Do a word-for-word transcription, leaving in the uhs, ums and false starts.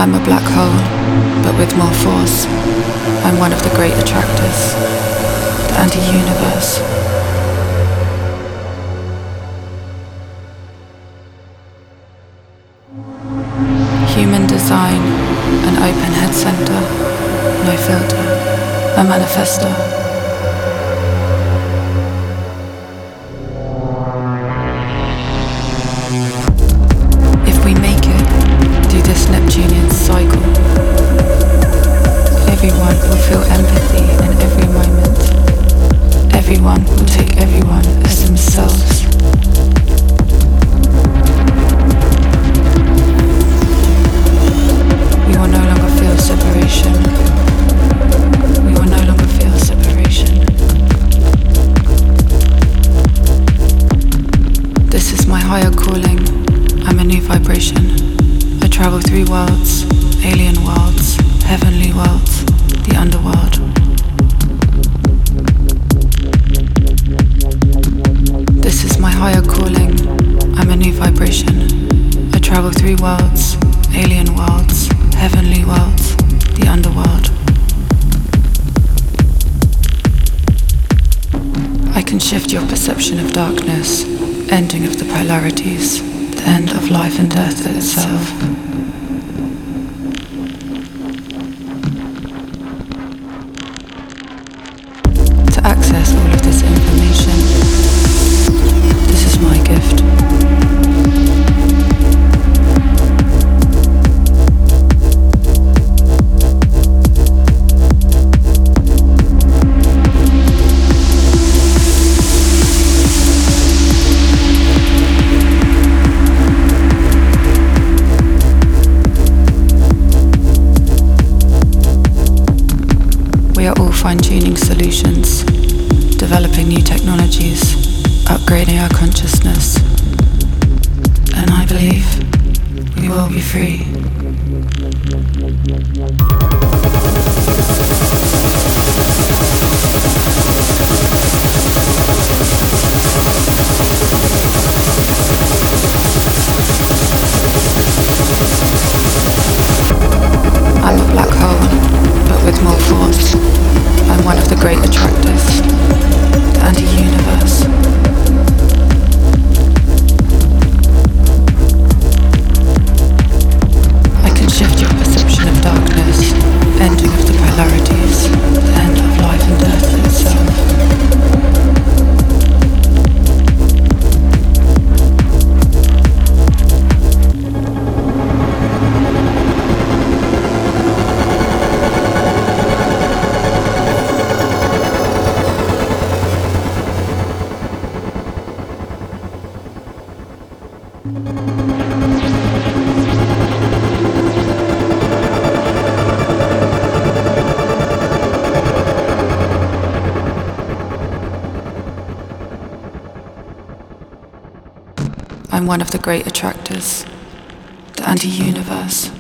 I'm a black hole, but with more force. I'm one of the great attractors, the anti-universe. Human design, an open head center, no filter, a manifesto. If we make it through this Neptunian cycle, everyone will feel empathy in every moment. Everyone will take everyone as themselves. We will no longer feel separation. We will no longer feel separation. This is my higher calling. I'm a new vibration. I travel through worlds, alien worlds, heavenly worlds, the underworld. This is my higher calling. I'm a new vibration. I travel through worlds, alien worlds, heavenly worlds, the underworld. I can shift your perception of darkness, ending of the polarities, the end of life and death itself. To access all of this information, this is my gift. We are all fine-tuning solutions, developing new technologies, upgrading our consciousness. And I believe we will be free. I'm a black hole, but with more force. I'm one of the great attractors, the anti-universe. I can shift your perception of darkness, ending of the polarities, the end of life and death itself. I'm one of the great attractors, the anti-universe.